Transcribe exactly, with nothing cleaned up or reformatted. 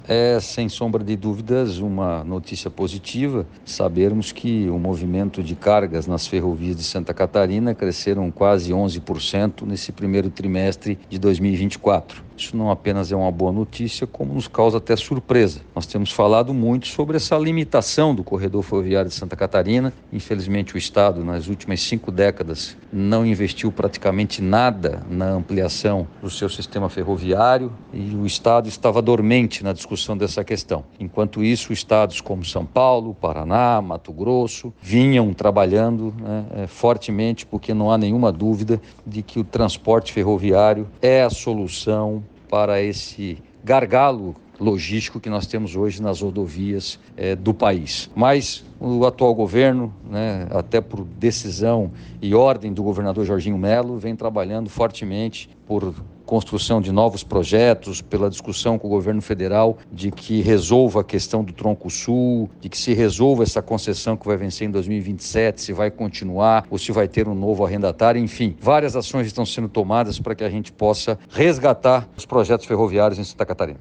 É, sem sombra de dúvidas, uma notícia positiva sabermos que o movimento de cargas nas ferrovias de Santa Catarina cresceram quase onze por cento nesse primeiro trimestre de dois mil e vinte e quatro. Isso não apenas é uma boa notícia, como nos causa até surpresa. Nós temos falado muito sobre essa limitação do corredor ferroviário de Santa Catarina. Infelizmente, o Estado, nas últimas cinco décadas, não investiu praticamente nada na ampliação do seu sistema ferroviário e o Estado estava dormente na discussão dessa questão. Enquanto isso, estados como São Paulo, Paraná, Mato Grosso vinham trabalhando né, fortemente, porque não há nenhuma dúvida de que o transporte ferroviário é a solução para esse gargalo logístico que nós temos hoje nas rodovias é, do país. Mas o atual governo, né, até por decisão e ordem do governador Jorginho Melo, vem trabalhando fortemente por construção de novos projetos, pela discussão com o governo federal de que resolva a questão do Tronco Sul, de que se resolva essa concessão que vai vencer em dois mil e vinte e sete, se vai continuar ou se vai ter um novo arrendatário, enfim. Várias ações estão sendo tomadas para que a gente possa resgatar os projetos ferroviários em Santa Catarina.